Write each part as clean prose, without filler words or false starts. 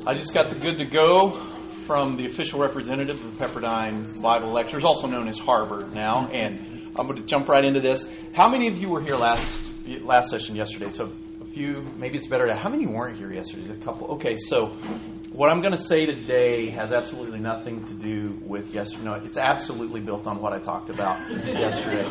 I just got the good to go from the official representative of Pepperdine Bible Lectures, also known as Harbor now, and I'm going to jump right into this. How many of you were here last session yesterday? So a few, maybe it's better to, how many weren't here yesterday? A couple. Okay, so what I'm going to say today has absolutely nothing to do with yesterday. No, it's absolutely built on what I talked about yesterday.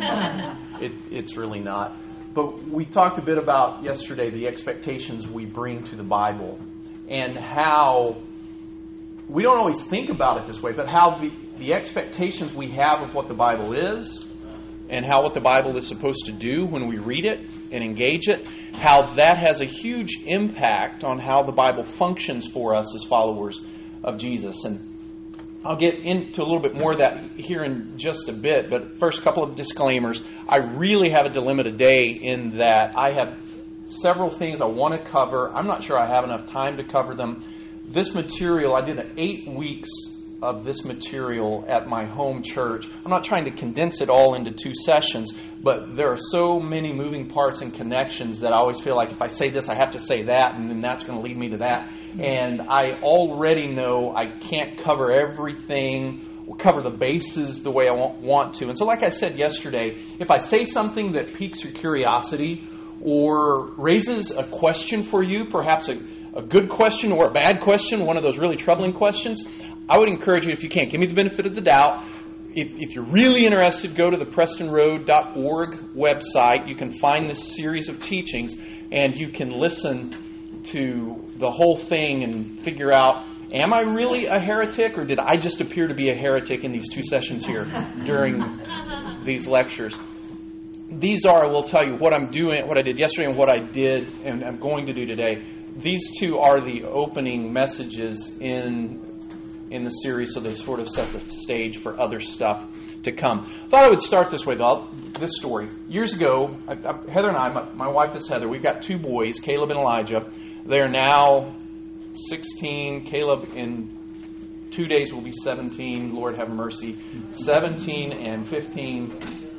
It's really not. But we talked a bit about yesterday the expectations we bring to the Bible and how we don't always think about it this way, but how the expectations we have of what the Bible is and how what the Bible is supposed to do when we read it and engage it, how that has a huge impact on how the Bible functions for us as followers of Jesus. And I'll get into a little bit more of that here in just a bit, but first, a couple of disclaimers. I really have a dilemma today in that I have several things I want to cover. I'm not sure I have enough time to cover them. This material, I did 8 weeks of this material at my home church. I'm not trying to condense it all into 2 sessions, but there are so many moving parts and connections that I always feel like if I say this, I have to say that, and then that's going to lead me to that. And I already know I can't cover everything, or cover the bases the way I want to. And so like I said yesterday, if I say something that piques your curiosity or raises a question for you, perhaps a good question or a bad question, one of those really troubling questions, I would encourage you, if you can't, give me the benefit of the doubt. If you're really interested, go to the PrestonRoad.org website. You can find this series of teachings and you can listen to the whole thing and figure out, am I really a heretic or did I just appear to be a heretic in these 2 sessions here during these lectures? These are, I will tell you, what I'm doing, what I did yesterday and what I did and I'm going to do today. These 2 are the opening messages in the series, so they sort of set the stage for other stuff to come. I thought I would start this way, though. This story. Years ago, Heather and I, my wife is Heather, we've got 2 boys, Caleb and Elijah. They're now 16. Caleb in 2 days will be 17. Lord have mercy. 17 and 15.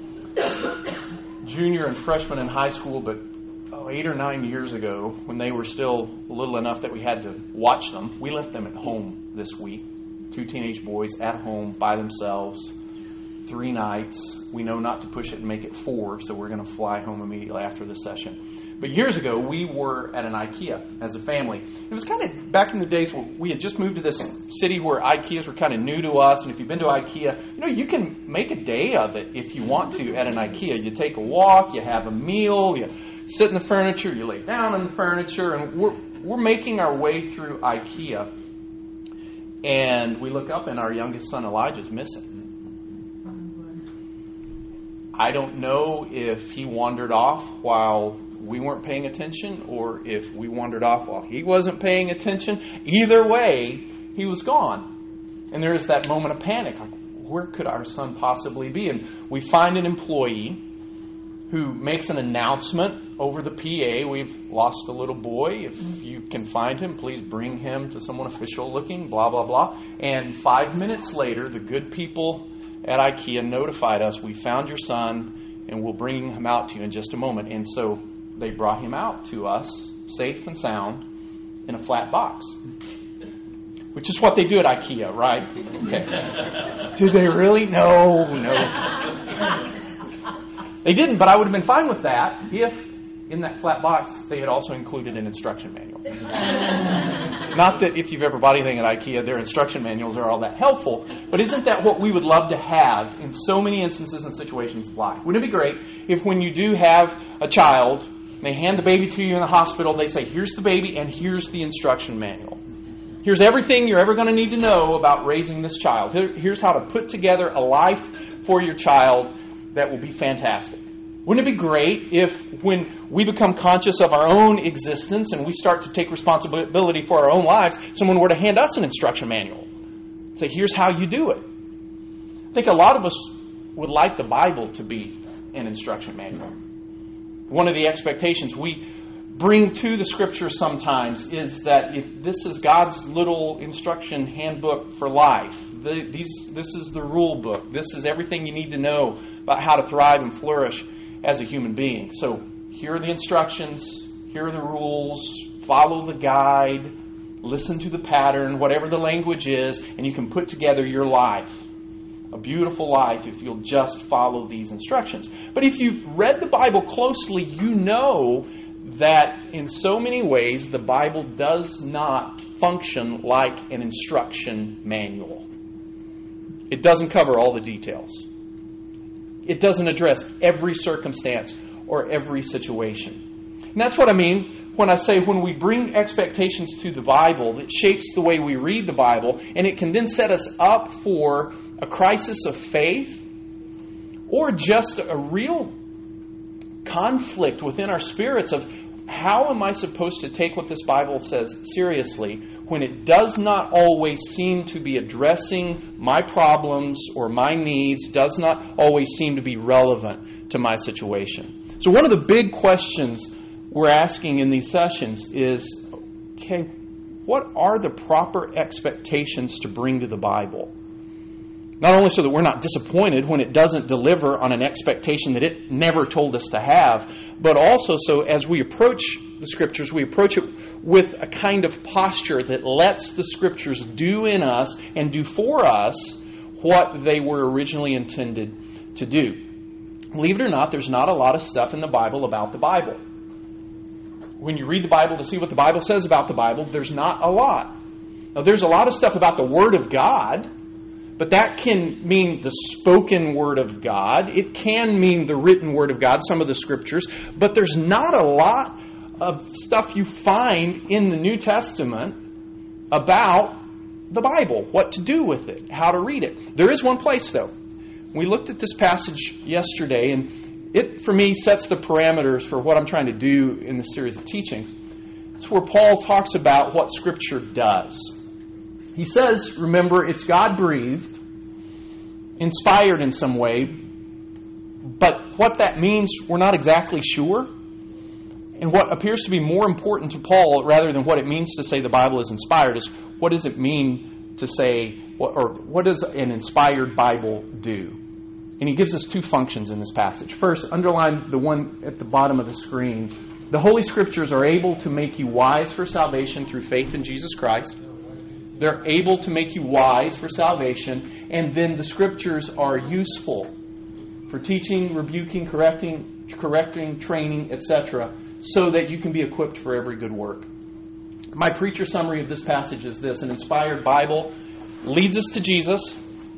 Junior and freshman in high school, but 8 or 9 years ago, when they were still little enough that we had to watch them, we left them at home this week. 2 teenage boys at home by themselves, 3 nights. We know not to push it and make it 4, so we're going to fly home immediately after the session. But years ago, we were at an IKEA as a family. It was kind of back in the days where we had just moved to this city where IKEAs were kind of new to us. And if you've been to IKEA, you can make a day of it if you want to at an IKEA. You take a walk, you have a meal, you sit in the furniture, you lay down on the furniture, and we're making our way through IKEA. And we look up and our youngest son Elijah's missing. I don't know if he wandered off while we weren't paying attention or if we wandered off while he wasn't paying attention. Either way, he was gone. And there is that moment of panic. Like, where could our son possibly be? And we find an employee who makes an announcement over the PA. We've lost a little boy. If you can find him, please bring him to someone official looking, blah, blah, blah. And 5 minutes later, the good people at IKEA notified us, we found your son and we'll bring him out to you in just a moment. And so they brought him out to us, safe and sound, in a flat box. Which is what they do at IKEA, right? Okay. Did they really? No. They didn't, but I would have been fine with that if in that flat box they had also included an instruction manual. Not that if you've ever bought anything at IKEA, their instruction manuals are all that helpful, but isn't that what we would love to have in so many instances and situations of life? Wouldn't it be great if when you do have a child, they hand the baby to you in the hospital, they say, here's the baby and here's the instruction manual. Here's everything you're ever going to need to know about raising this child. Here's how to put together a life for your child that will be fantastic. Wouldn't it be great if when we become conscious of our own existence and we start to take responsibility for our own lives, someone were to hand us an instruction manual? Say, here's how you do it. I think a lot of us would like the Bible to be an instruction manual. One of the expectations we bring to the Scriptures sometimes is that if this is God's little instruction handbook for life, this is the rule book, this is everything you need to know about how to thrive and flourish as a human being. So here are the instructions, here are the rules, follow the guide, listen to the pattern, whatever the language is, and you can put together your life. A beautiful life if you'll just follow these instructions. But if you've read the Bible closely, you know that in so many ways the Bible does not function like an instruction manual. It doesn't cover all the details. It doesn't address every circumstance or every situation. And that's what I mean when I say when we bring expectations to the Bible, it shapes the way we read the Bible, and it can then set us up for a crisis of faith or just a real conflict within our spirits of how am I supposed to take what this Bible says seriously when it does not always seem to be addressing my problems or my needs, does not always seem to be relevant to my situation. So one of the big questions we're asking in these sessions is, okay, what are the proper expectations to bring to the Bible? Not only so that we're not disappointed when it doesn't deliver on an expectation that it never told us to have, but also so as we approach the Scriptures, we approach it with a kind of posture that lets the Scriptures do in us and do for us what they were originally intended to do. Believe it or not, there's not a lot of stuff in the Bible about the Bible. When you read the Bible to see what the Bible says about the Bible, there's not a lot. Now, there's a lot of stuff about the Word of God, but that can mean the spoken Word of God. It can mean the written Word of God, some of the Scriptures. But there's not a lot of stuff you find in the New Testament about the Bible, what to do with it, how to read it. There is one place, though. We looked at this passage yesterday, and it, for me, sets the parameters for what I'm trying to do in this series of teachings. It's where Paul talks about what Scripture does. He says, remember, it's God-breathed, inspired in some way, but what that means, we're not exactly sure. And what appears to be more important to Paul, rather than what it means to say the Bible is inspired, is what does it mean to say, or what does an inspired Bible do? And he gives us two functions in this passage. First, underline the one at the bottom of the screen. The Holy Scriptures are able to make you wise for salvation through faith in Jesus Christ. They're able to make you wise for salvation. And then the Scriptures are useful for teaching, rebuking, correcting, training, etc., so that you can be equipped for every good work. My preacher summary of this passage is this: an inspired Bible leads us to Jesus,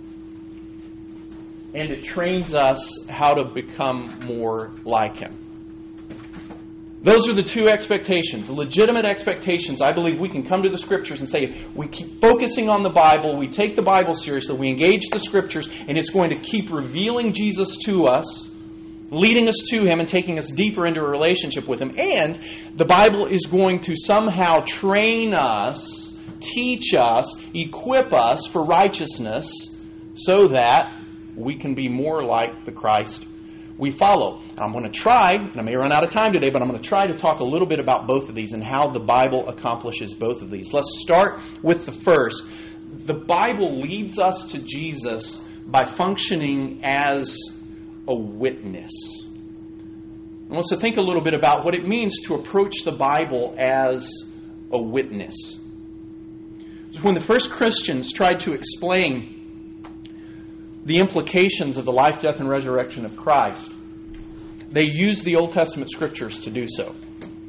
and it trains us how to become more like Him. Those are the two expectations, legitimate expectations. I believe we can come to the Scriptures and say, we keep focusing on the Bible, we take the Bible seriously, we engage the Scriptures, and it's going to keep revealing Jesus to us, leading us to Him and taking us deeper into a relationship with Him. And the Bible is going to somehow train us, teach us, equip us for righteousness so that we can be more like the Christ we follow. I'm going to try, and I may run out of time today, but I'm going to try to talk a little bit about both of these and how the Bible accomplishes both of these. Let's start with the first. The Bible leads us to Jesus by functioning as a witness. I want us to think a little bit about what it means to approach the Bible as a witness. When the first Christians tried to explain the implications of the life, death, and resurrection of Christ, they use the Old Testament Scriptures to do so.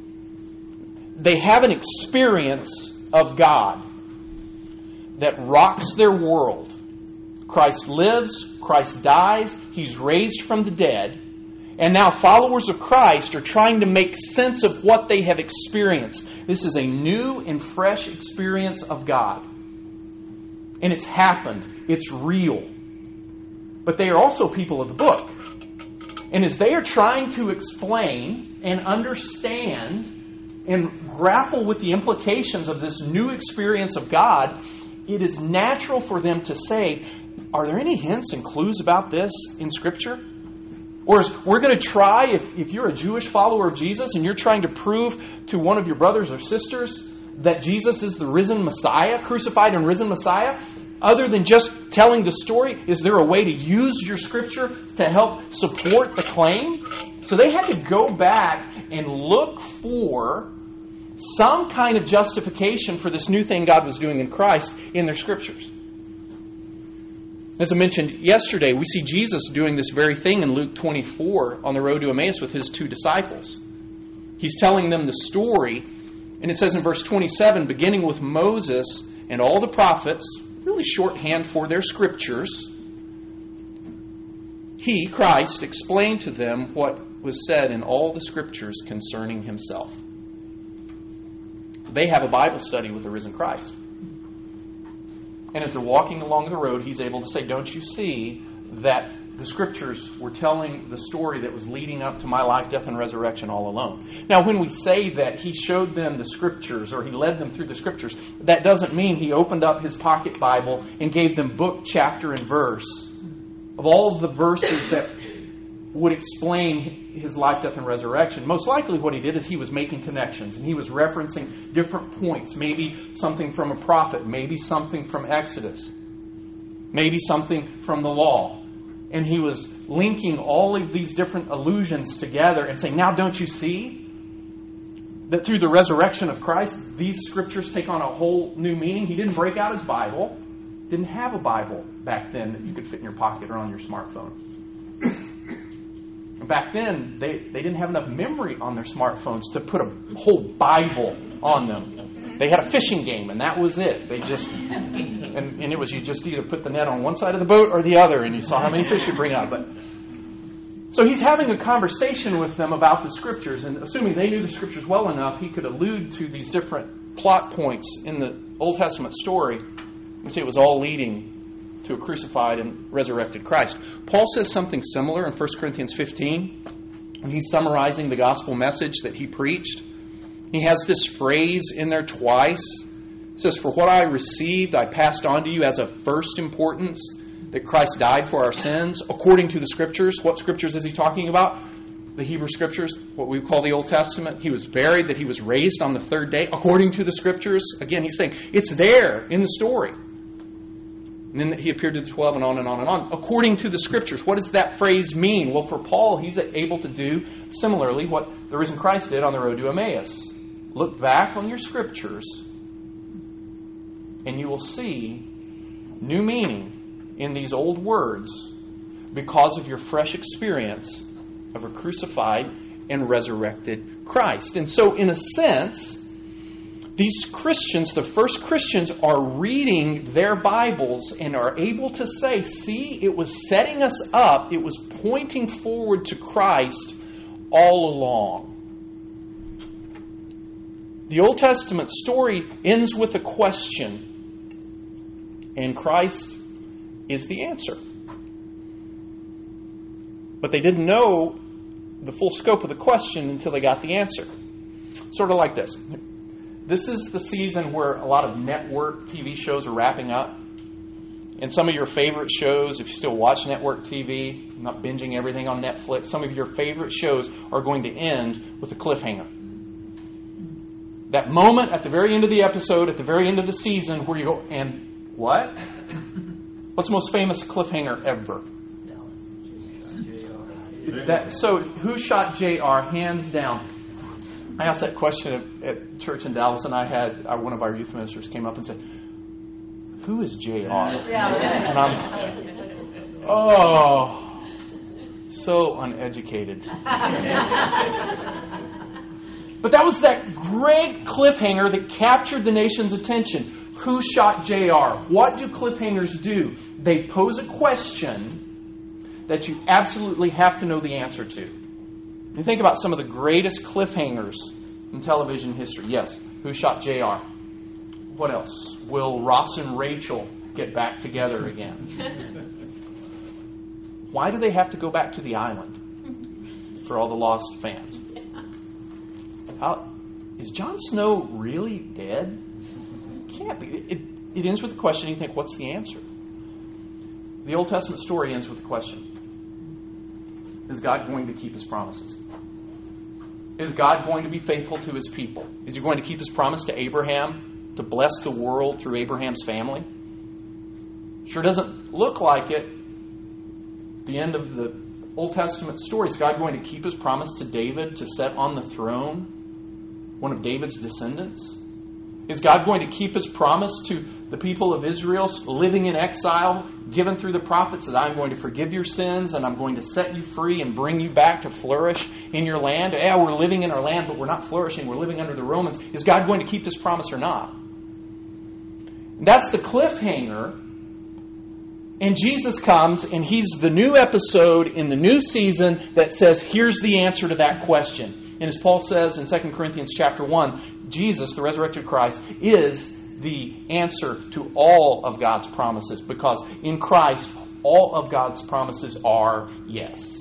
They have an experience of God that rocks their world. Christ lives, Christ dies, He's raised from the dead, and now followers of Christ are trying to make sense of what they have experienced. This is a new and fresh experience of God. And it's happened. It's real. But they are also people of the book. And as they are trying to explain and understand and grapple with the implications of this new experience of God, it is natural for them to say, are there any hints and clues about this in Scripture? Or we're going to try, if you're a Jewish follower of Jesus and you're trying to prove to one of your brothers or sisters that Jesus is the risen Messiah, crucified and risen Messiah, other than just telling the story, is there a way to use your Scripture to help support the claim? So they had to go back and look for some kind of justification for this new thing God was doing in Christ in their Scriptures. As I mentioned yesterday, we see Jesus doing this very thing in Luke 24 on the road to Emmaus with his 2 disciples. He's telling them the story, and it says in verse 27, beginning with Moses and all the prophets, really shorthand for their Scriptures, He, Christ, explained to them what was said in all the Scriptures concerning Himself. They have a Bible study with the risen Christ. And as they're walking along the road, He's able to say, don't you see that the Scriptures were telling the story that was leading up to my life, death, and resurrection all alone? Now, when we say that He showed them the Scriptures, or He led them through the Scriptures, that doesn't mean He opened up His pocket Bible and gave them book, chapter, and verse of all of the verses that would explain His life, death, and resurrection. Most likely what He did is He was making connections, and He was referencing different points. Maybe something from a prophet, maybe something from Exodus, maybe something from the law. And He was linking all of these different allusions together and saying, now don't you see that through the resurrection of Christ, these Scriptures take on a whole new meaning? He didn't break out His Bible. Didn't have a Bible back then that you could fit in your pocket or on your smartphone. Back then, they didn't have enough memory on their smartphones to put a whole Bible on them. They had a fishing game, and that was it. They just, and it was you just either put the net on one side of the boat or the other, and you saw how many fish you bring out. But so He's having a conversation with them about the Scriptures, and assuming they knew the Scriptures well enough, He could allude to these different plot points in the Old Testament story and say it was all leading to a crucified and resurrected Christ. Paul says something similar in 1 Corinthians 15 when he's summarizing the gospel message that he preached. He has this phrase in there twice. It says, for what I received, I passed on to you as of first importance, that Christ died for our sins, according to the Scriptures. What Scriptures is he talking about? The Hebrew Scriptures, what we call the Old Testament. He was buried, that He was raised on the third day, according to the Scriptures. Again, he's saying, it's there in the story. And then He appeared to the 12 and on and on and on. According to the Scriptures. What does that phrase mean? Well, for Paul, he's able to do similarly what the risen Christ did on the road to Emmaus. Look back on your Scriptures and you will see new meaning in these old words because of your fresh experience of a crucified and resurrected Christ. And so, in a sense, these Christians, the first Christians, are reading their Bibles and are able to say, see, it was setting us up, it was pointing forward to Christ all along. The Old Testament story ends with a question, and Christ is the answer. But they didn't know the full scope of the question until they got the answer. Sort of like this. This is the season where a lot of network TV shows are wrapping up. And some of your favorite shows, if you still watch network TV, not binging everything on Netflix, some of your favorite shows are going to end with a cliffhanger. That moment at the very end of the episode, at the very end of the season, where you go, and what? What's the most famous cliffhanger ever? So, who shot JR? Hands down. I asked that question at church in Dallas, and I had one of our youth ministers came up and said, who is JR? And I'm, so uneducated. But that was that great cliffhanger that captured the nation's attention. Who shot JR? What do cliffhangers do? They pose a question that you absolutely have to know the answer to. You think about some of the greatest cliffhangers in television history. Yes, who shot JR? What else? Will Ross and Rachel get back together again? Why do they have to go back to the island for all the Lost fans? Is Jon Snow really dead? Can't be. It ends with a question. You think, what's the answer? The Old Testament story ends with a question. Is God going to keep His promises? Is God going to be faithful to His people? Is He going to keep His promise to Abraham to bless the world through Abraham's family? Sure doesn't look like it. The end of the Old Testament story. Is God going to keep His promise to David to set on the throne one of David's descendants? Is God going to keep His promise to the people of Israel living in exile, given through the prophets, that I'm going to forgive your sins and I'm going to set you free and bring you back to flourish in your land? Yeah, we're living in our land, but we're not flourishing. We're living under the Romans. Is God going to keep this promise or not? That's the cliffhanger. And Jesus comes, and He's the new episode in the new season that says, here's the answer to that question. And as Paul says in 2 Corinthians chapter 1, Jesus, the resurrected Christ, is the answer to all of God's promises, because in Christ, all of God's promises are yes.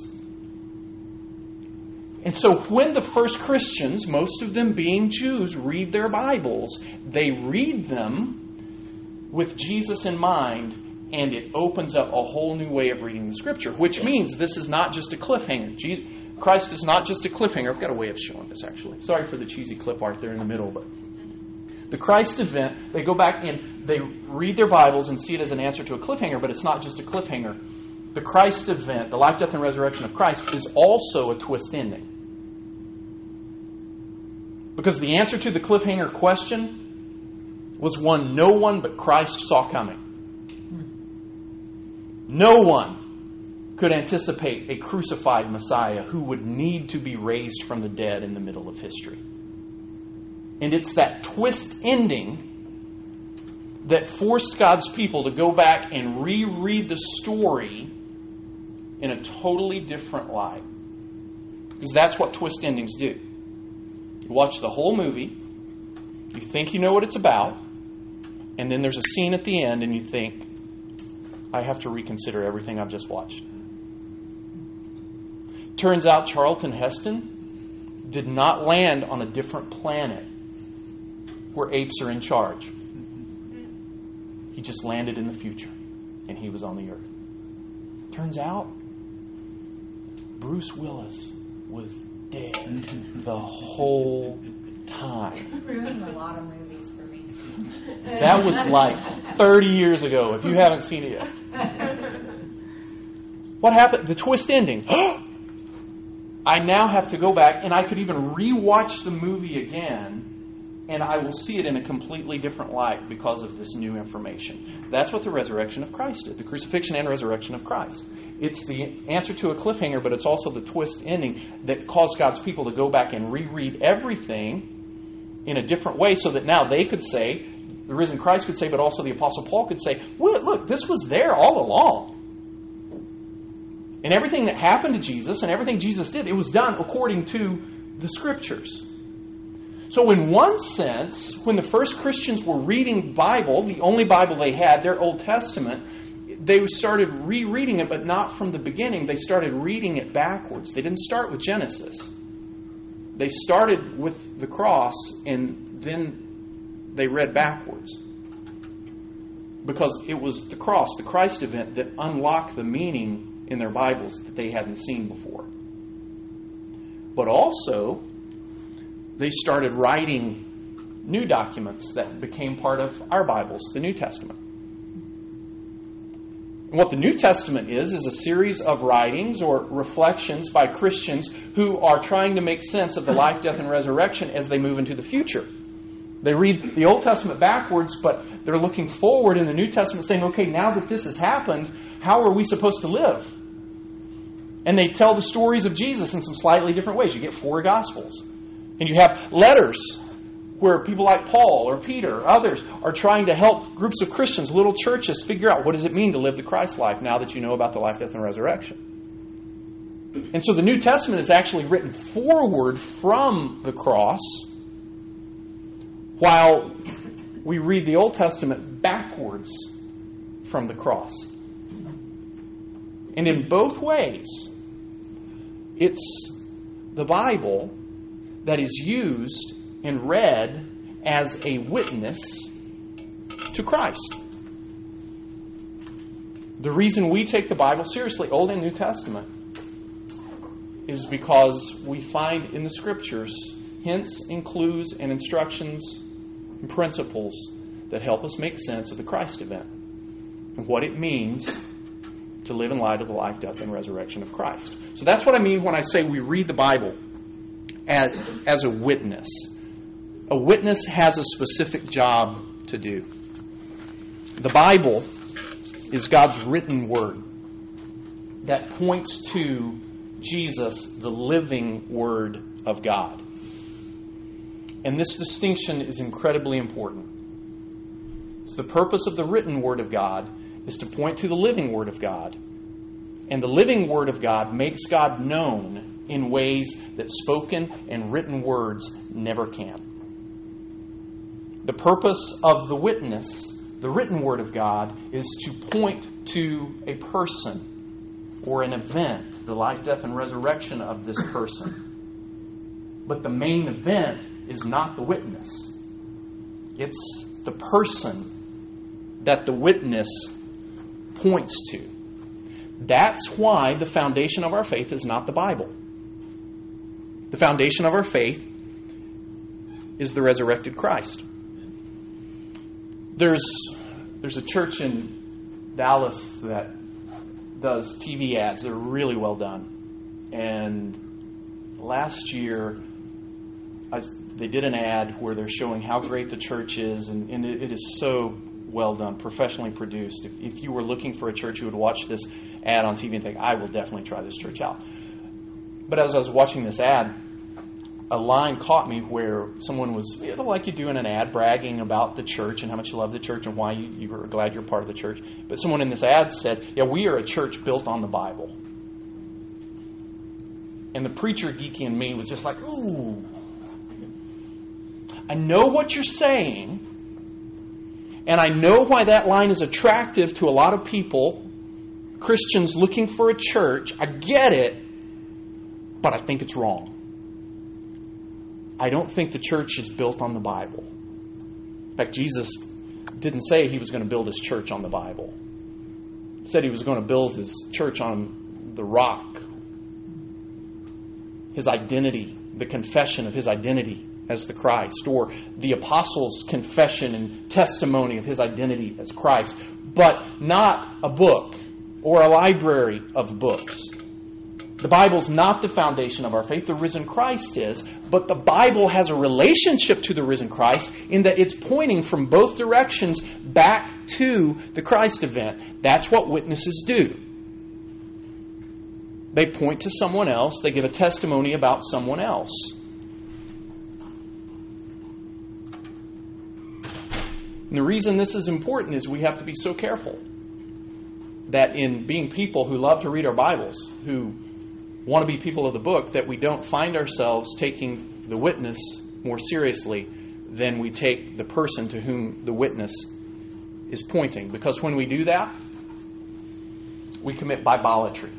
And so when the first Christians, most of them being Jews, read their Bibles, they read them with Jesus in mind, and it opens up a whole new way of reading the Scripture, which means this is not just a cliffhanger. Christ is not just a cliffhanger. I've got a way of showing this, actually. Sorry for the cheesy clip art there in the middle, but the Christ event, they go back and they read their Bibles and see it as an answer to a cliffhanger, but it's not just a cliffhanger. The Christ event, the life, death, and resurrection of Christ, is also a twist ending. Because the answer to the cliffhanger question was one no one but Christ saw coming. No one could anticipate a crucified Messiah who would need to be raised from the dead in the middle of history. And it's that twist ending that forced God's people to go back and reread the story in a totally different light. Because that's what twist endings do. You watch the whole movie, you think you know what it's about, and then there's a scene at the end and you think, I have to reconsider everything I've just watched. Turns out Charlton Heston did not land on a different planet where apes are in charge. He just landed in the future, and he was on the earth. Turns out, Bruce Willis was dead the whole time. Ruined a lot of movies for me. That was like 30 years ago, if you haven't seen it yet. What happened? The twist ending. I now have to go back, and I could even rewatch the movie again, and I will see it in a completely different light because of this new information. That's what the resurrection of Christ did, the crucifixion and resurrection of Christ. It's the answer to a cliffhanger, but it's also the twist ending that caused God's people to go back and reread everything in a different way, so that now they could say, the risen Christ could say, but also the Apostle Paul could say, well, look, this was there all along. And everything that happened to Jesus and everything Jesus did, it was done according to the Scriptures. So in one sense, when the first Christians were reading the Bible, the only Bible they had, their Old Testament, they started rereading it, but not from the beginning. They started reading it backwards. They didn't start with Genesis. They started with the cross, and then they read backwards. Because it was the cross, the Christ event, that unlocked the meaning in their Bibles that they hadn't seen before. But also, they started writing new documents that became part of our Bibles, the New Testament. And what the New Testament is a series of writings or reflections by Christians who are trying to make sense of the life, death, and resurrection as they move into the future. They read the Old Testament backwards, but they're looking forward in the New Testament saying, okay, now that this has happened, how are we supposed to live? And they tell the stories of Jesus in some slightly different ways. You get 4 Gospels. And you have letters where people like Paul or Peter or others are trying to help groups of Christians, little churches, figure out what does it mean to live the Christ life now that you know about the life, death, and resurrection. And so the New Testament is actually written forward from the cross, while we read the Old Testament backwards from the cross. And in both ways, it's the Bible that is used and read as a witness to Christ. The reason we take the Bible seriously, Old and New Testament, is because we find in the Scriptures hints and clues and instructions and principles that help us make sense of the Christ event and what it means to live in light of the life, death, and resurrection of Christ. So that's what I mean when I say we read the Bible as a witness. A witness has a specific job to do. The Bible is God's written word that points to Jesus, the living Word of God. And this distinction is incredibly important. So the purpose of the written Word of God is to point to the living Word of God. And the living Word of God makes God known in ways that spoken and written words never can. The purpose of the witness, the written Word of God, is to point to a person or an event, the life, death, and resurrection of this person. But the main event is not the witness. It's the person that the witness points to. That's why the foundation of our faith is not the Bible. The foundation of our faith is the resurrected Christ. There's a church in Dallas that does TV ads. They're really well done. And last year, they did an ad where they're showing how great the church is, and it is so well done, professionally produced. If you were looking for a church, you would watch this ad on TV and think, I will definitely try this church out. But as I was watching this ad, a line caught me where someone was, like you do in an ad, bragging about the church and how much you love the church and why you were glad you're part of the church. But someone in this ad said, we are a church built on the Bible. And the preacher geeky in me was just like, ooh. I know what you're saying, and I know why that line is attractive to a lot of people, Christians looking for a church. I get it, but I think it's wrong. I don't think the church is built on the Bible. In fact, Jesus didn't say he was going to build his church on the Bible. He said he was going to build his church on the rock. His identity, the confession of his identity as the Christ, or the apostles' confession and testimony of his identity as Christ, but not a book or a library of books. The Bible's not the foundation of our faith. The risen Christ is. But the Bible has a relationship to the risen Christ in that it's pointing from both directions back to the Christ event. That's what witnesses do. They point to someone else. They give a testimony about someone else. And the reason this is important is we have to be so careful that in being people who love to read our Bibles, who want to be people of the book, that we don't find ourselves taking the witness more seriously than we take the person to whom the witness is pointing. Because when we do that, we commit Bibleatry.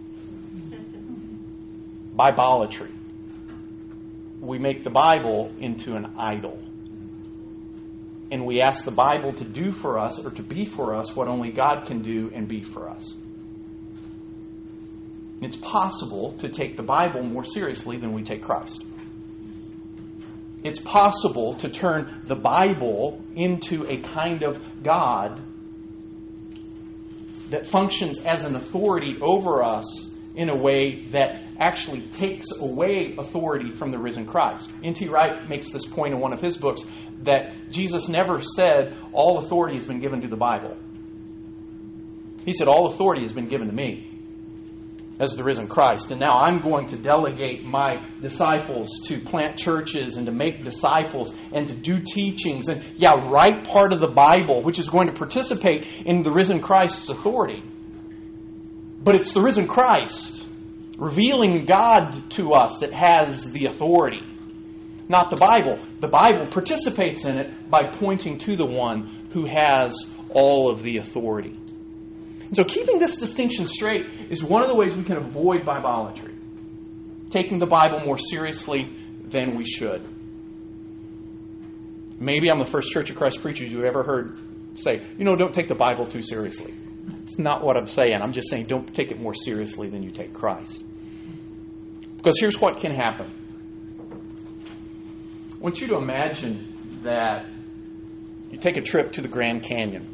Bibleatry. We make the Bible into an idol. And we ask the Bible to do for us, or to be for us, what only God can do and be for us. It's possible to take the Bible more seriously than we take Christ. It's possible to turn the Bible into a kind of God that functions as an authority over us in a way that actually takes away authority from the risen Christ. N.T. Wright makes this point in one of his books that Jesus never said, all authority has been given to the Bible. He said, all authority has been given to me as the risen Christ. And now I'm going to delegate my disciples to plant churches and to make disciples and to do teachings and, write part of the Bible, which is going to participate in the risen Christ's authority. But it's the risen Christ revealing God to us that has the authority, not the Bible. The Bible participates in it by pointing to the one who has all of the authority. And so keeping this distinction straight is one of the ways we can avoid Bibleatry, taking the Bible more seriously than we should. Maybe I'm the first Church of Christ preacher you've ever heard say, don't take the Bible too seriously. It's not what I'm saying. I'm just saying don't take it more seriously than you take Christ. Because here's what can happen. I want you to imagine that you take a trip to the Grand Canyon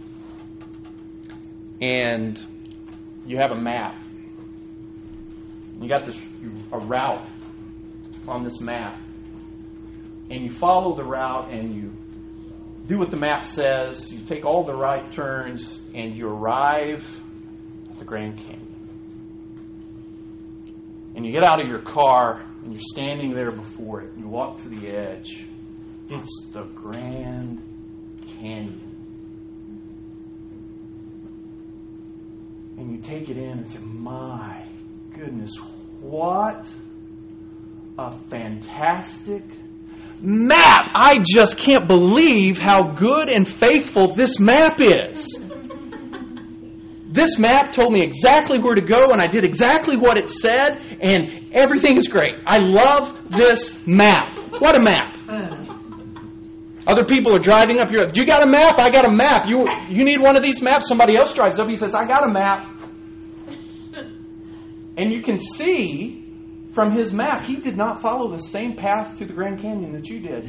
and you have a map. You got a route on this map. and you follow the route and you do what the map says, you take all the right turns, and you arrive at the Grand Canyon. And you get out of your car, and you're standing there before it, and you walk to the edge. It's the Grand Canyon. And you take it in and say, my goodness, what a fantastic map. I just can't believe how good and faithful this map is. This map told me exactly where to go, and I did exactly what it said, and everything is great. I love this map. What a map. Other people are driving up here. You got a map? I got a map. You need one of these maps? Somebody else drives up. He says, I got a map. And you can see from his map, he did not follow the same path to the Grand Canyon that you did.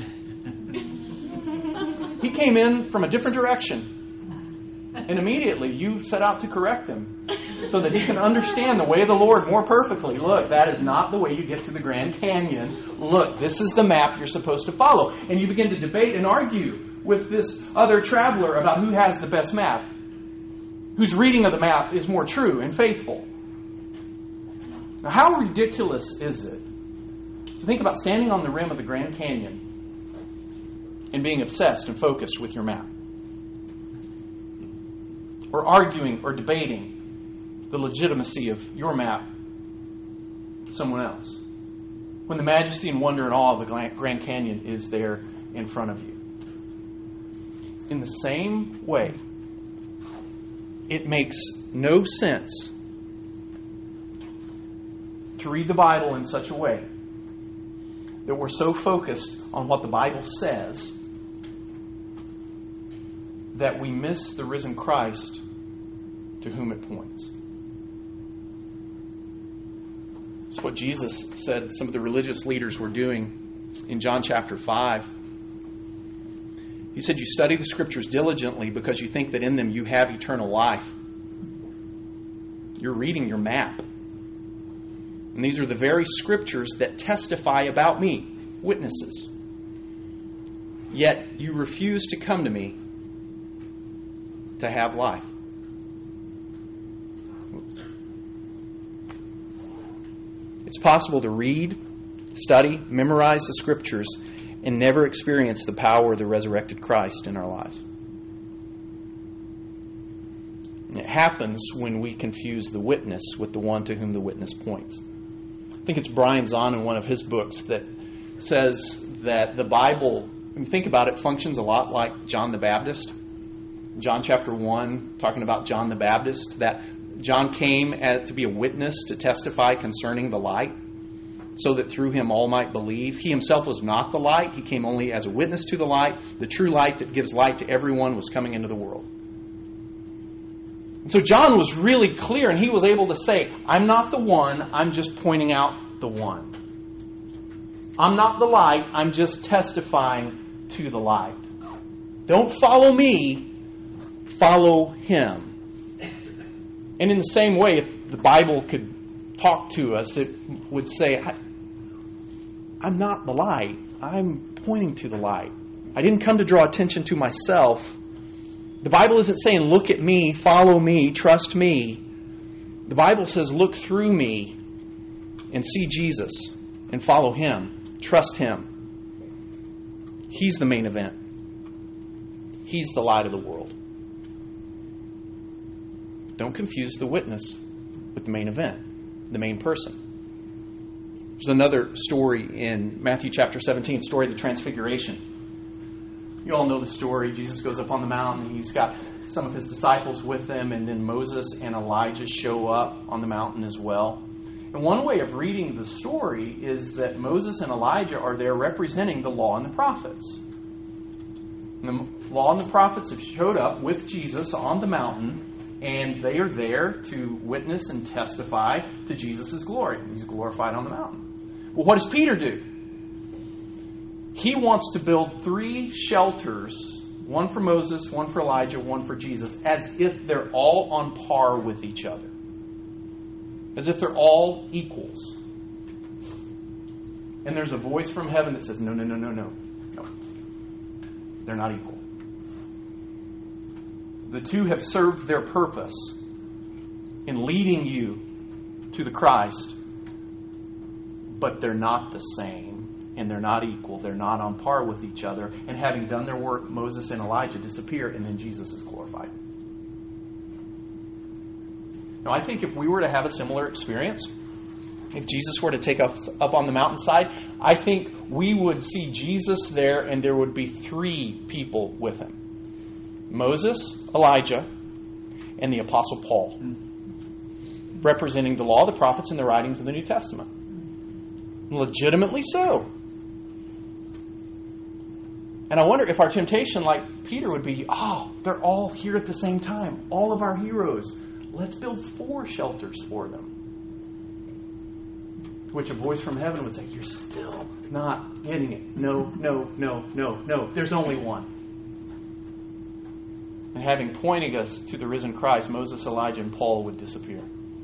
He came in from a different direction. And immediately you set out to correct him so that he can understand the way of the Lord more perfectly. Look, that is not the way you get to the Grand Canyon. Look, this is the map you're supposed to follow. And you begin to debate and argue with this other traveler about who has the best map, whose reading of the map is more true and faithful. Now, how ridiculous is it to think about standing on the rim of the Grand Canyon and being obsessed and focused with your map? Or arguing or debating the legitimacy of your map with someone else, when the majesty and wonder and awe of the Grand Canyon is there in front of you. In the same way, it makes no sense to read the Bible in such a way that we're so focused on what the Bible says that we miss the risen Christ to whom it points. It's what Jesus said some of the religious leaders were doing in John chapter 5. He said, you study the Scriptures diligently because you think that in them you have eternal life. You're reading your map. And these are the very Scriptures that testify about me, witnesses. Yet you refuse to come to me to have life. Oops. It's possible to read, study, memorize the Scriptures, and never experience the power of the resurrected Christ in our lives. And it happens when we confuse the witness with the one to whom the witness points. I think it's Brian Zahn in one of his books that says that the Bible, when you think about it, functions a lot like John the Baptist. John chapter 1, talking about John the Baptist, that John came to be a witness to testify concerning the light, so that through him all might believe. He himself was not the light. He came only as a witness to the light. The true light that gives light to everyone was coming into the world. And so John was really clear, and he was able to say, I'm not the one, I'm just pointing out the one. I'm not the light, I'm just testifying to the light. Don't follow me, follow him. And in the same way, if the Bible could talk to us, it would say, I'm not the light. I'm pointing to the light. I didn't come to draw attention to myself. The Bible isn't saying, look at me, follow me, trust me. The Bible says, look through me and see Jesus and follow him. Trust him. He's the main event. He's the light of the world. Don't confuse the witness with the main event, the main person. There's another story in Matthew chapter 17, story of the Transfiguration. You all know the story. Jesus goes up on the mountain. He's got some of his disciples with him, and then Moses and Elijah show up on the mountain as well. And one way of reading the story is that Moses and Elijah are there representing the law and the prophets. And the law and the prophets have showed up with Jesus on the mountain, and they are there to witness and testify to Jesus' glory. He's glorified on the mountain. Well, what does Peter do? He wants to build 3 shelters, one for Moses, one for Elijah, one for Jesus, as if they're all on par with each other. As if they're all equals. And there's a voice from heaven that says, no, no, no, no, no. They're not equal. The two have served their purpose in leading you to the Christ, but they're not the same, and they're not equal. They're not on par with each other. And having done their work, Moses and Elijah disappear, and then Jesus is glorified. Now, I think if we were to have a similar experience, if Jesus were to take us up on the mountainside, I think we would see Jesus there, and there would be 3 people with him. Moses, Elijah, and the Apostle Paul, representing the law, the prophets, and the writings of the New Testament. Legitimately so. And I wonder if our temptation, like Peter, would be, they're all here at the same time. All of our heroes. Let's build 4 shelters for them. To which a voice from heaven would say, you're still not getting it. No. There's only one. And having pointed us to the risen Christ, Moses, Elijah, and Paul would disappear.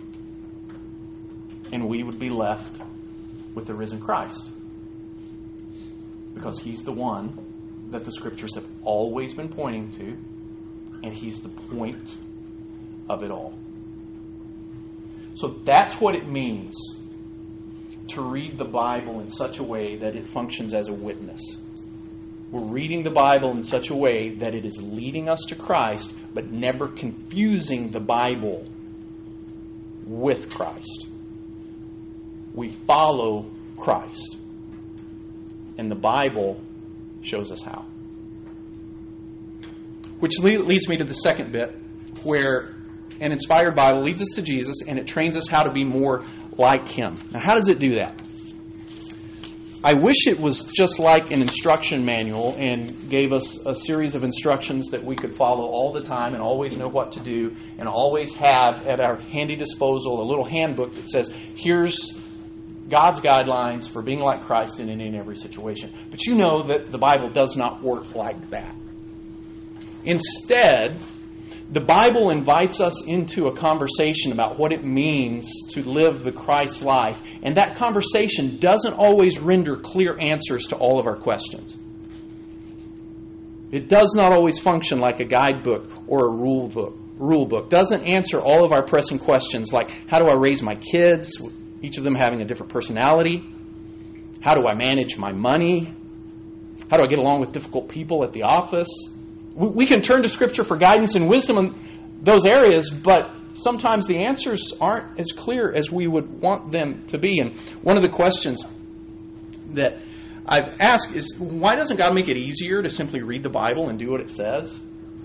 And we would be left with the risen Christ. Because he's the one that the Scriptures have always been pointing to, and he's the point of it all. So that's what it means to read the Bible in such a way that it functions as a witness. We're reading the Bible in such a way that it is leading us to Christ, but never confusing the Bible with Christ. We follow Christ. And the Bible shows us how. Which leads me to the second bit, where an inspired Bible leads us to Jesus, and it trains us how to be more like him. Now, how does it do that? I wish it was just like an instruction manual and gave us a series of instructions that we could follow all the time and always know what to do and always have at our handy disposal a little handbook that says, here's God's guidelines for being like Christ in any and every situation. But you know that the Bible does not work like that. Instead, the Bible invites us into a conversation about what it means to live the Christ life. And that conversation doesn't always render clear answers to all of our questions. It does not always function like a guidebook or a rule book. Doesn't answer all of our pressing questions like, how do I raise my kids? Each of them having a different personality. How do I manage my money? How do I get along with difficult people at the office? We can turn to Scripture for guidance and wisdom in those areas, but sometimes the answers aren't as clear as we would want them to be. And one of the questions that I've asked is, why doesn't God make it easier to simply read the Bible and do what it says?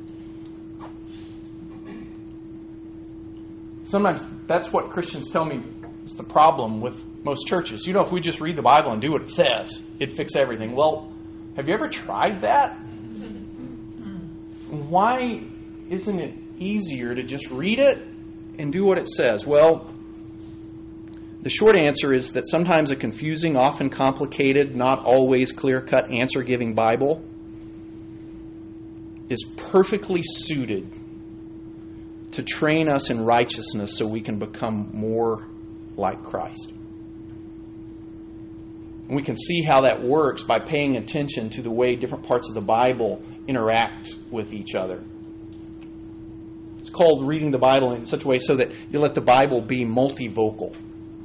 Sometimes that's what Christians tell me is the problem with most churches. If we just read the Bible and do what it says, it'd fix everything. Well, have you ever tried that? Why isn't it easier to just read it and do what it says? Well, the short answer is that sometimes a confusing, often complicated, not always clear-cut answer-giving Bible is perfectly suited to train us in righteousness so we can become more like Christ. And we can see how that works by paying attention to the way different parts of the Bible interact with each other. It's called reading the Bible in such a way so that you let the Bible be multivocal.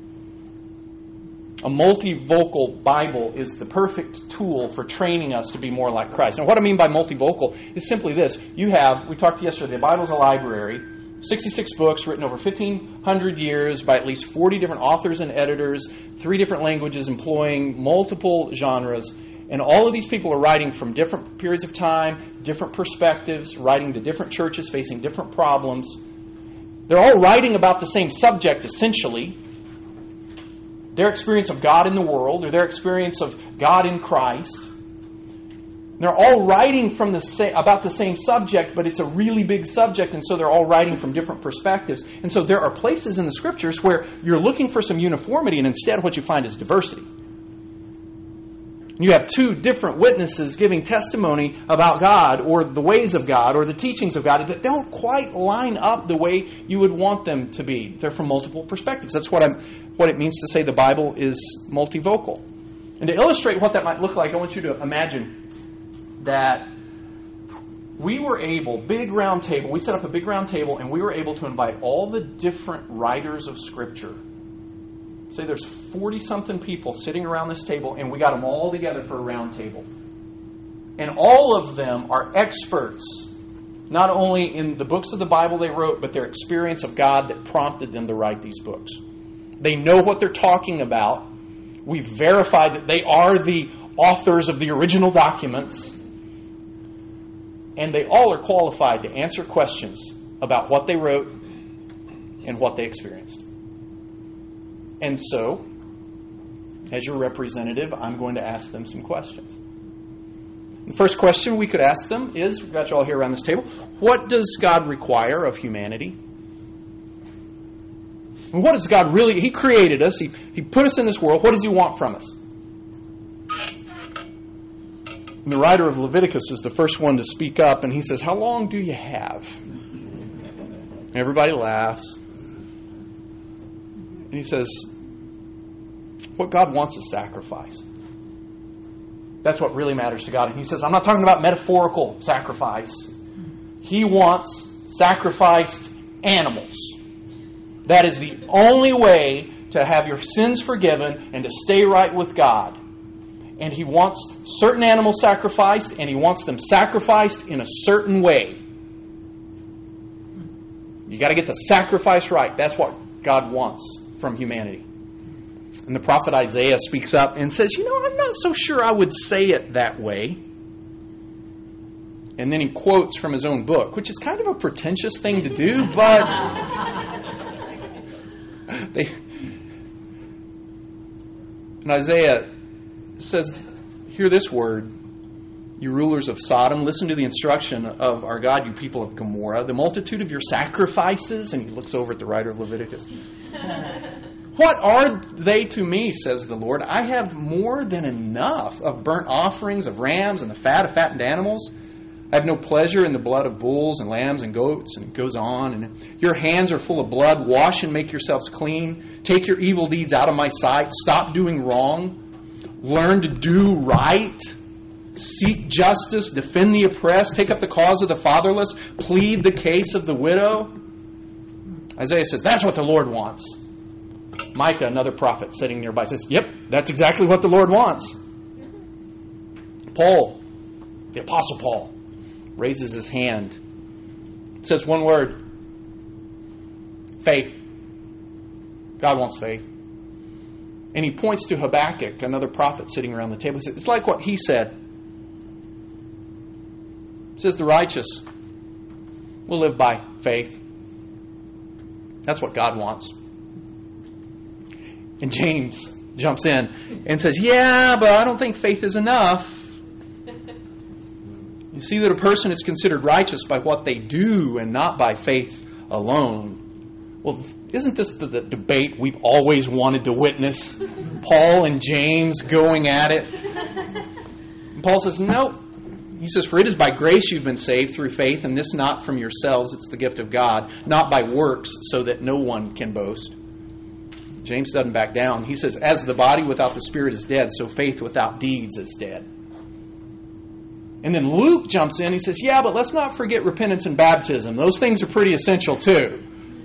A multivocal Bible is the perfect tool for training us to be more like Christ. And what I mean by multivocal is simply this. We talked yesterday, the Bible's a library, 66 books written over 1,500 years by at least 40 different authors and editors, 3 different languages employing multiple genres. And all of these people are writing from different periods of time, different perspectives, writing to different churches, facing different problems. They're all writing about the same subject, essentially. Their experience of God in the world, or their experience of God in Christ. They're all writing about the same subject, but it's a really big subject, and so they're all writing from different perspectives. And so there are places in the Scriptures where you're looking for some uniformity, and instead what you find is diversity. You have 2 different witnesses giving testimony about God or the ways of God or the teachings of God that don't quite line up the way you would want them to be. They're from multiple perspectives. That's what it means to say the Bible is multivocal. And to illustrate what that might look like, I want you to imagine that we were able, big round table, we set up a big round table and we were able to invite all the different writers of Scripture. Say there's 40-something people sitting around this table and we got them all together for a round table. And all of them are experts, not only in the books of the Bible they wrote, but their experience of God that prompted them to write these books. They know what they're talking about. We've verified that they are the authors of the original documents. And they all are qualified to answer questions about what they wrote and what they experienced. And so, as your representative, I'm going to ask them some questions. The first question we could ask them is, we've got you all here around this table, what does God require of humanity? And what does God really... He created us. He put us in this world. What does He want from us? And the writer of Leviticus is the first one to speak up, and he says, how long do you have? Everybody laughs. And he says, what God wants is sacrifice. That's what really matters to God. And He says, I'm not talking about metaphorical sacrifice. He wants sacrificed animals. That is the only way to have your sins forgiven and to stay right with God. And He wants certain animals sacrificed, and He wants them sacrificed in a certain way. You got to get the sacrifice right. That's what God wants from humanity. And the prophet Isaiah speaks up and says, I'm not so sure I would say it that way. And then he quotes from his own book, which is kind of a pretentious thing to do, but and Isaiah says, hear this word, you rulers of Sodom, listen to the instruction of our God, you people of Gomorrah, the multitude of your sacrifices, and he looks over at the writer of Leviticus. What are they to me, says the Lord? I have more than enough of burnt offerings, of rams, and the fat of fattened animals. I have no pleasure in the blood of bulls and lambs and goats, and it goes on. And your hands are full of blood. Wash and make yourselves clean. Take your evil deeds out of my sight. Stop doing wrong. Learn to do right. Seek justice. Defend the oppressed. Take up the cause of the fatherless. Plead the case of the widow. Isaiah says, that's what the Lord wants. Micah, another prophet sitting nearby, says, yep, that's exactly what the Lord wants. Paul, the Apostle Paul, raises his hand. It says one word. Faith. God wants faith. And he points to Habakkuk, another prophet sitting around the table. He says, it's like what he said. It says the righteous will live by faith. That's what God wants. And James jumps in and says, yeah, but I don't think faith is enough. You see that a person is considered righteous by what they do and not by faith alone. Well, isn't this the debate we've always wanted to witness? Paul and James going at it. And Paul says, nope. He says, for it is by grace you've been saved through faith, and this not from yourselves, it's the gift of God, not by works, so that no one can boast. James doesn't back down. He says, as the body without the spirit is dead, so faith without deeds is dead. And then Luke jumps in. He says, yeah, but let's not forget repentance and baptism. Those things are pretty essential too.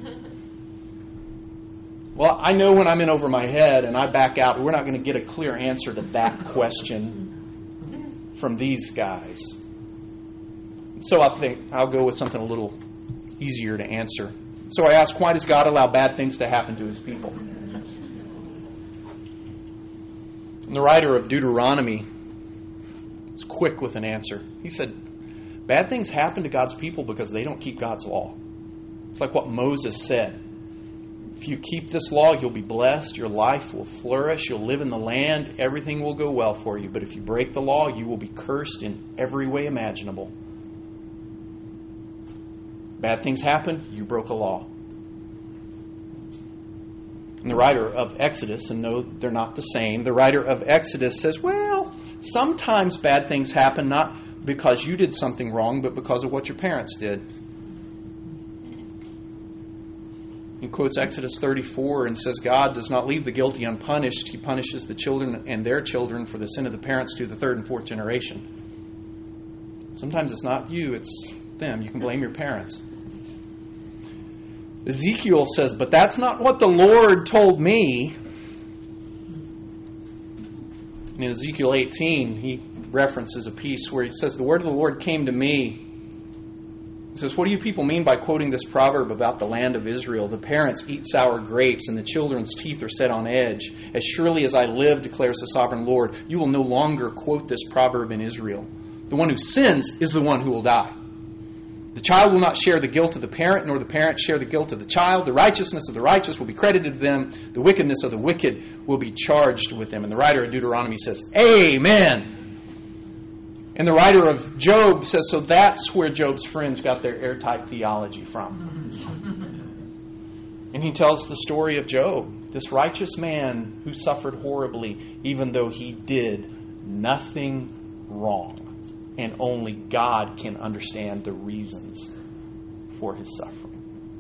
Well, I know when I'm in over my head and I back out, we're not going to get a clear answer to that question from these guys. So I think I'll go with something a little easier to answer. So I ask, why does God allow bad things to happen to His people? And the writer of Deuteronomy is quick with an answer. He said, bad things happen to God's people because they don't keep God's law. It's like what Moses said. If you keep this law, you'll be blessed. Your life will flourish. You'll live in the land. Everything will go well for you. But if you break the law, you will be cursed in every way imaginable. Bad things happen. You broke a law. And the writer of Exodus, and no, they're not the same, the writer of Exodus says, well, sometimes bad things happen not because you did something wrong, but because of what your parents did. He quotes Exodus 34 and says, God does not leave the guilty unpunished. He punishes the children and their children for the sin of the parents to the third and fourth generation. Sometimes it's not you, it's them. You can blame your parents. Ezekiel says, but that's not what the Lord told me. In Ezekiel 18, he references a piece where he says, the word of the Lord came to me. He says, what do you people mean by quoting this proverb about the land of Israel? The parents eat sour grapes and the children's teeth are set on edge. As surely as I live, declares the sovereign Lord, you will no longer quote this proverb in Israel. The one who sins is the one who will die. The child will not share the guilt of the parent, nor the parent share the guilt of the child. The righteousness of the righteous will be credited to them. The wickedness of the wicked will be charged with them. And the writer of Deuteronomy says, Amen. And the writer of Job says, so that's where Job's friends got their airtight theology from. And he tells the story of Job, this righteous man who suffered horribly, even though he did nothing wrong. And only God can understand the reasons for his suffering.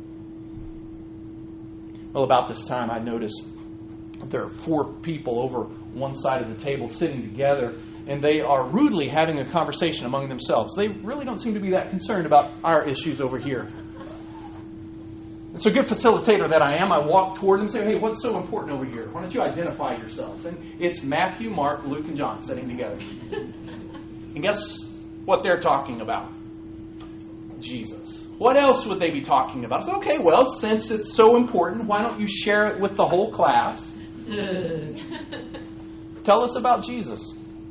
Well, about this time, I noticed there are 4 people over one side of the table sitting together, and they are rudely having a conversation among themselves. They really don't seem to be that concerned about our issues over here. It's a good facilitator that I am. I walk toward them and say, hey, what's so important over here? Why don't you identify yourselves? And it's Matthew, Mark, Luke, and John sitting together. And guess what they're talking about? Jesus. What else would they be talking about? So, okay, well, since it's so important, why don't you share it with the whole class? Tell us about Jesus.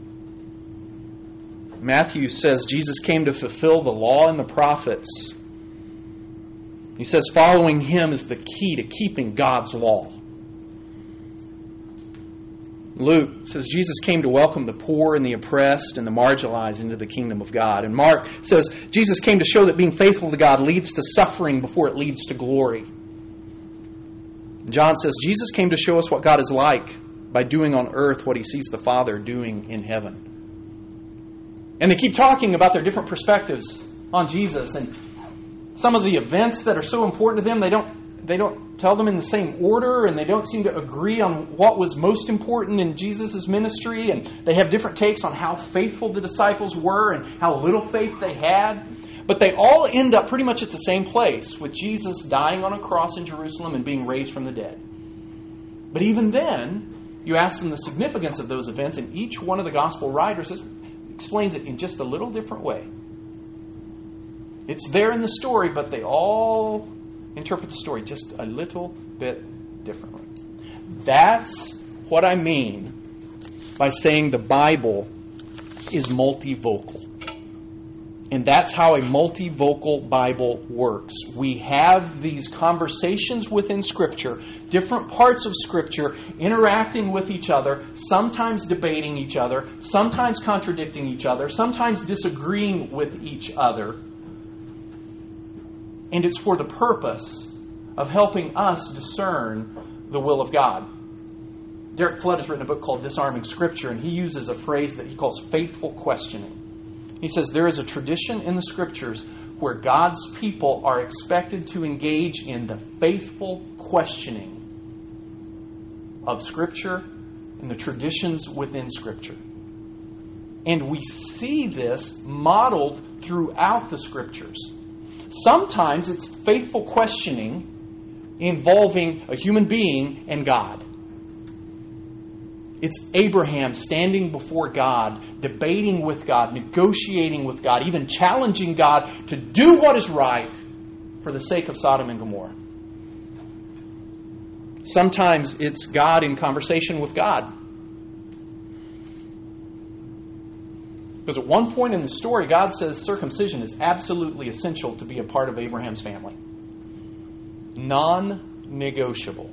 Matthew says Jesus came to fulfill the law and the prophets. He says following him is the key to keeping God's law. Luke says Jesus came to welcome the poor and the oppressed and the marginalized into the kingdom of God. And Mark says Jesus came to show that being faithful to God leads to suffering before it leads to glory. John says Jesus came to show us what God is like by doing on earth what he sees the Father doing in heaven. And they keep talking about their different perspectives on Jesus, and some of the events that are so important to them, they don't tell them in the same order, and they don't seem to agree on what was most important in Jesus' ministry, and they have different takes on how faithful the disciples were and how little faith they had. But they all end up pretty much at the same place, with Jesus dying on a cross in Jerusalem and being raised from the dead. But even then, you ask them the significance of those events, and each one of the gospel writers explains it in just a little different way. It's there in the story, but they all interpret the story just a little bit differently. That's what I mean by saying the Bible is multivocal. And that's how a multivocal Bible works. We have these conversations within Scripture, different parts of Scripture interacting with each other, sometimes debating each other, sometimes contradicting each other, sometimes disagreeing with each other. And it's for the purpose of helping us discern the will of God. Derek Flood has written a book called Disarming Scripture, and he uses a phrase that he calls faithful questioning. He says there is a tradition in the Scriptures where God's people are expected to engage in the faithful questioning of Scripture and the traditions within Scripture. And we see this modeled throughout the Scriptures. Sometimes it's faithful questioning involving a human being and God. It's Abraham standing before God, debating with God, negotiating with God, even challenging God to do what is right for the sake of Sodom and Gomorrah. Sometimes it's God in conversation with God. Because at one point in the story, God says circumcision is absolutely essential to be a part of Abraham's family. Non-negotiable.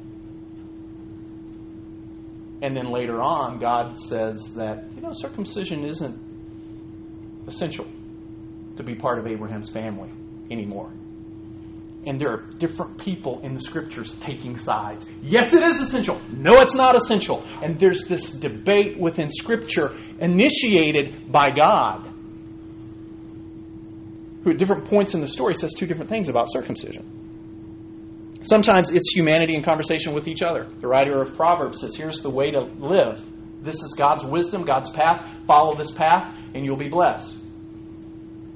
And then later on, God says that, circumcision isn't essential to be part of Abraham's family anymore. And there are different people in the Scriptures taking sides. Yes, it is essential. No, it's not essential. And there's this debate within Scripture initiated by God, who at different points in the story says 2 different things about circumcision. Sometimes it's humanity in conversation with each other. The writer of Proverbs says, here's the way to live. This is God's wisdom, God's path. Follow this path and you'll be blessed.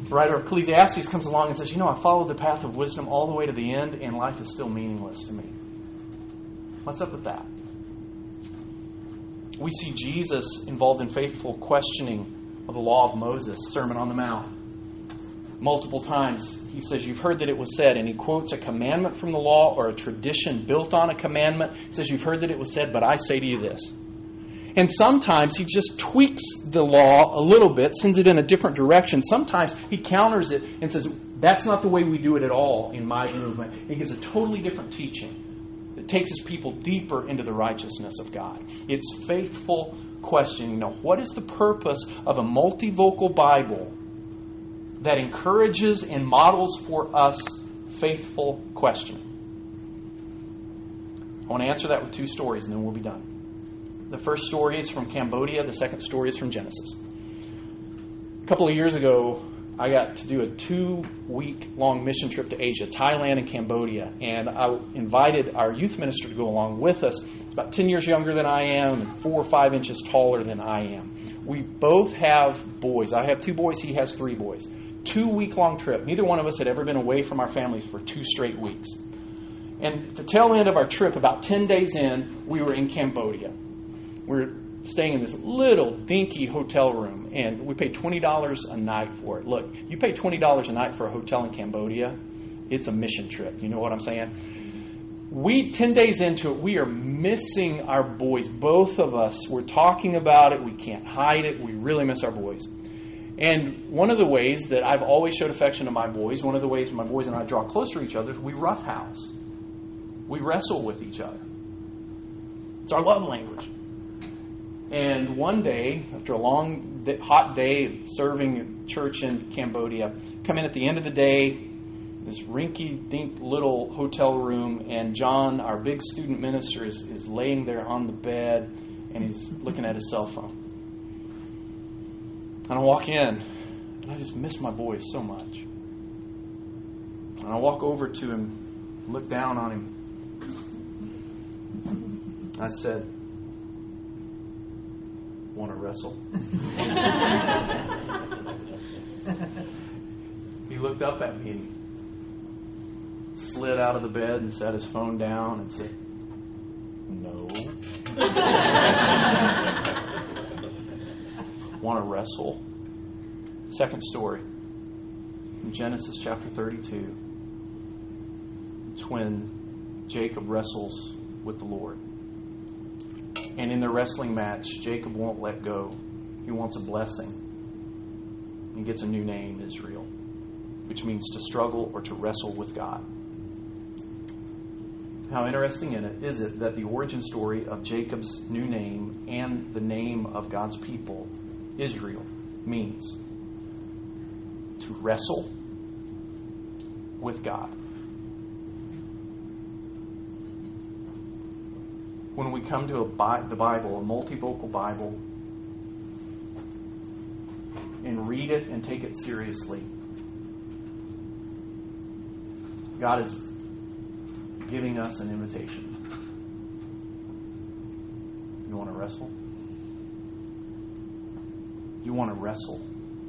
The writer of Ecclesiastes comes along and says, I followed the path of wisdom all the way to the end, and life is still meaningless to me. What's up with that? We see Jesus involved in faithful questioning of the law of Moses, Sermon on the Mount. Multiple times he says, you've heard that it was said, and he quotes a commandment from the law or a tradition built on a commandment. He says, you've heard that it was said, but I say to you this. And sometimes he just tweaks the law a little bit, sends it in a different direction. Sometimes he counters it and says, that's not the way we do it at all in my movement. He gives a totally different teaching that takes his people deeper into the righteousness of God. It's faithful questioning. Now, what is the purpose of a multivocal Bible that encourages and models for us faithful questioning? I want to answer that with two stories, and then we'll be done. The first story is from Cambodia. The second story is from Genesis. A couple of years ago, I got to do a 2-week-long mission trip to Asia, Thailand and Cambodia. And I invited our youth minister to go along with us. He's about 10 years younger than I am and 4 or 5 inches taller than I am. We both have boys. I have 2 boys. He has 3 boys. 2-week-long trip. Neither one of us had ever been away from our families for 2 straight weeks. And at the tail end of our trip, about 10 days in, we were in Cambodia. We were staying in this little dinky hotel room, and we paid $20 a night for it. Look, you pay $20 a night for a hotel in Cambodia, it's a mission trip. You know what I'm saying? 10 days into it, we are missing our boys. Both of us, we're talking about it. We can't hide it. We really miss our boys. And one of the ways that I've always showed affection to my boys, one of the ways my boys and I draw closer to each other is we roughhouse. We wrestle with each other. It's our love language. And one day, after a long, hot day of serving at church in Cambodia, come in at the end of the day, this rinky-dink little hotel room, and John, our big student minister, is laying there on the bed, and he's looking at his cell phone. And I walk in, and I just miss my boys so much. And I walk over to him, look down on him. I said, want to wrestle? He looked up at me and slid out of the bed and set his phone down and said, no. Want to wrestle? Second story. In Genesis chapter 32. It's when Jacob wrestles with the Lord. And in the wrestling match, Jacob won't let go. He wants a blessing. He gets a new name, Israel, which means to struggle or to wrestle with God. How interesting is it that the origin story of Jacob's new name and the name of God's people, Israel, means to wrestle with God. When we come to the Bible, a multivocal Bible, and read it and take it seriously, God is giving us an invitation. You want to wrestle? You want to wrestle?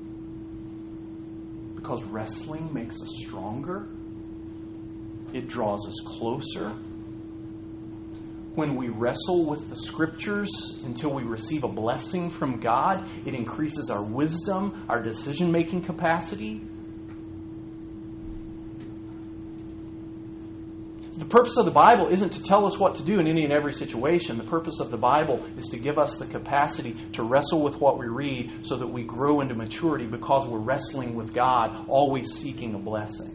Because wrestling makes us stronger. It draws us closer. When we wrestle with the Scriptures until we receive a blessing from God, it increases our wisdom, our decision-making capacity. The purpose of the Bible isn't to tell us what to do in any and every situation. The purpose of the Bible is to give us the capacity to wrestle with what we read so that we grow into maturity because we're wrestling with God, always seeking a blessing.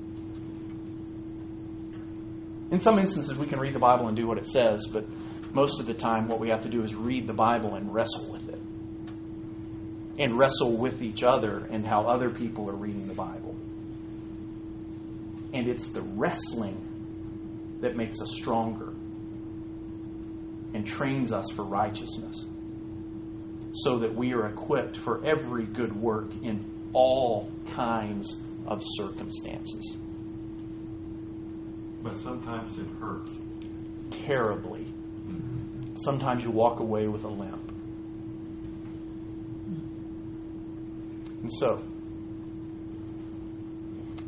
In some instances, we can read the Bible and do what it says, but most of the time what we have to do is read the Bible and wrestle with it. And wrestle with each other and how other people are reading the Bible. And it's the wrestling that makes us stronger and trains us for righteousness so that we are equipped for every good work in all kinds of circumstances. But sometimes it hurts. Terribly. Sometimes you walk away with a limp. And so,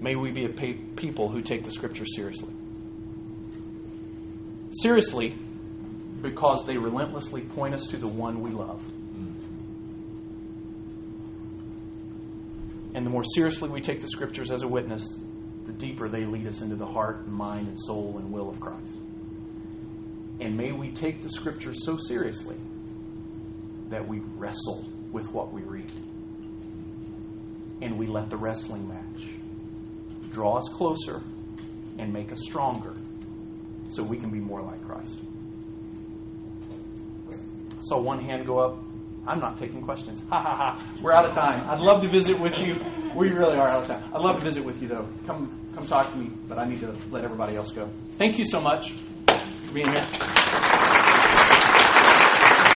May we be a people who take the Scriptures seriously. Seriously, because they relentlessly point us to the one we love. And the more seriously we take the Scriptures as a witness, the deeper they lead us into the heart and mind and soul and will of Christ. And may we take the Scriptures so seriously that we wrestle with what we read. And we let the wrestling match draw us closer and make us stronger so we can be more like Christ. I saw one hand go up. I'm not taking questions. Ha ha ha. We're out of time. I'd love to visit with you. We really are out of time. I'd love to visit with you, though. Come talk to me, but I need to let everybody else go. Thank you so much for being here.